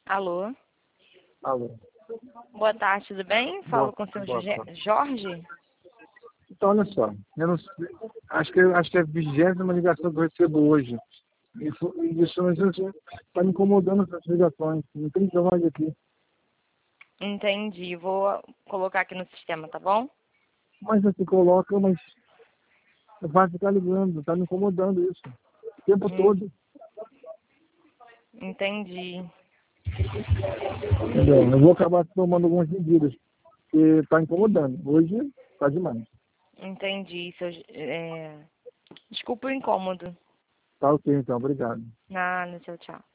Alô? Alô. Boa tarde, tudo bem? Falo com o seu Jorge? Então, olha só, eu não sei, acho que é a 20ª ligação que eu recebo hoje. Isso está me incomodando essas ligações. Não tem trabalho aqui. Entendi. Vou colocar aqui no sistema, tá bom? Mas você coloca, mas vai ficar ligando, está me incomodando isso. O tempo todo. Entendi. Bem, eu vou acabar tomando algumas medidas, porque está incomodando. Hoje está demais. Entendi. Desculpa o incômodo. Tá ok, então. Obrigado. Nada, tchau, tchau.